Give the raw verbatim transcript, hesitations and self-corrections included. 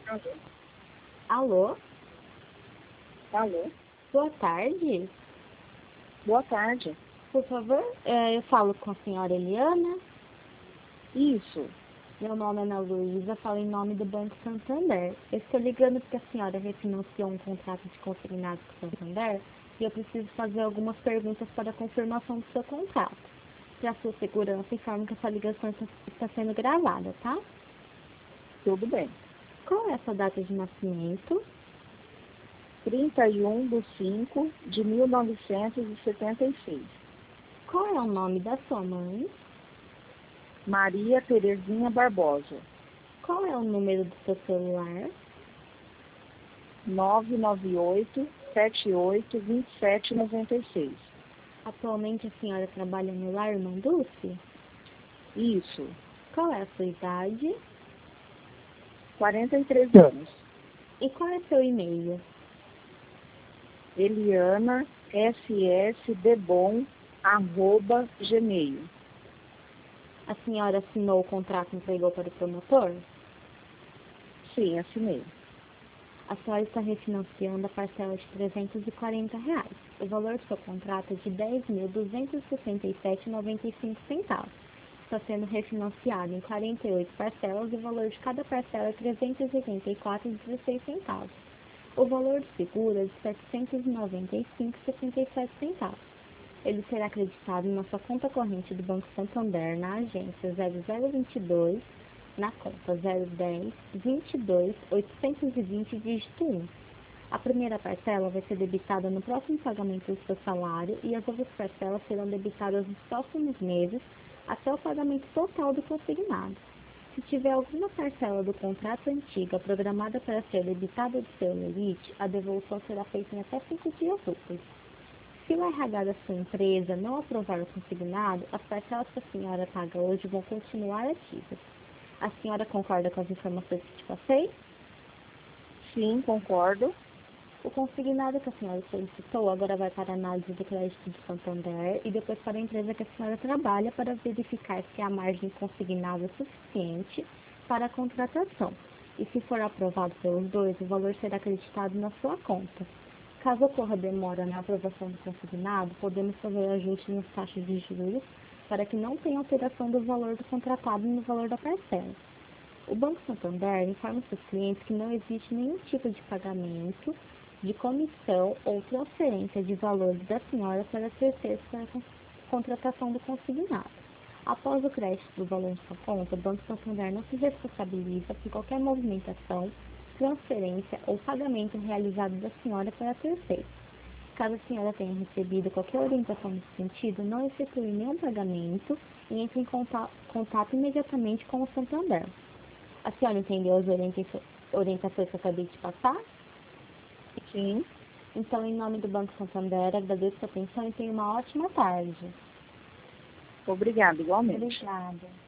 Alô? Alô? Alô? Boa tarde. Boa tarde. Por favor, é, eu falo com a senhora Eliana. Isso. Meu nome é Ana Luísa, falo em nome do Banco Santander. Eu estou ligando porque a senhora refinanciou um contrato de consignado com o Santander e eu preciso fazer algumas perguntas para a confirmação do seu contrato. Para sua segurança, informo que essa ligação está está sendo gravada, tá? Tudo bem. Qual é a sua data de nascimento? trinta e um de cinco de mil novecentos e setenta e seis. Qual é o nome da sua mãe? Maria Terezinha Barbosa. Qual é o número do seu celular? nove nove oito, sete oito, dois sete nove seis. Atualmente a senhora trabalha no Lar Irmã Dulce? Isso. Qual é a sua idade? quarenta e três anos. E qual é seu e-mail? Eliana ssdebom arroba gmail. A senhora assinou o contrato e entregou para o promotor? Sim, assinei. A senhora está refinanciando a parcela de trezentos e quarenta reais. O valor do seu contrato é de dez mil duzentos e sessenta e sete reais e noventa e cinco centavos. Está sendo refinanciado em quarenta e oito parcelas e o valor de cada parcela é trezentos e oitenta e quatro reais e dezesseis centavos. O valor do seguro é de setecentos e noventa e cinco reais e setenta e sete centavos. Ele será acreditado na sua conta corrente do Banco Santander na agência zero zero vinte e dois, na conta zero dez, vinte e dois, oitocentos e vinte, dígito um. A primeira parcela vai ser debitada no próximo pagamento do seu salário e as outras parcelas serão debitadas nos próximos meses até o pagamento total do consignado. Se tiver alguma parcela do contrato antiga programada para ser debitada do seu limite, a devolução será feita em até cinco dias úteis. Se o R H da sua empresa não aprovar o consignado, as parcelas que a senhora paga hoje vão continuar ativas. A senhora concorda com as informações que te passei? Sim, concordo. O consignado que a senhora solicitou agora vai para a análise do crédito de Santander e depois para a empresa que a senhora trabalha para verificar se a margem consignada é suficiente para a contratação. E se for aprovado pelos dois, o valor será acreditado na sua conta. Caso ocorra demora na aprovação do consignado, podemos fazer ajuste nas taxas de juros para que não tenha alteração do valor do contratado no valor da parcela. O Banco Santander informa seus clientes que não existe nenhum tipo de pagamento, de comissão ou transferência de valores da senhora para terceiros para a contratação do consignado. Após o crédito do valor de sua conta, o Banco Santander não se responsabiliza por qualquer movimentação, transferência ou pagamento realizado da senhora para terceiros. Caso a senhora tenha recebido qualquer orientação nesse sentido, não efetue nenhum pagamento e entre em contato, contato imediatamente com o Santander. A senhora entendeu as orienta- orientações que eu acabei de passar? Sim. Então, em nome do Banco Santander, agradeço a atenção e tenha uma ótima tarde. Obrigada, igualmente. Obrigada.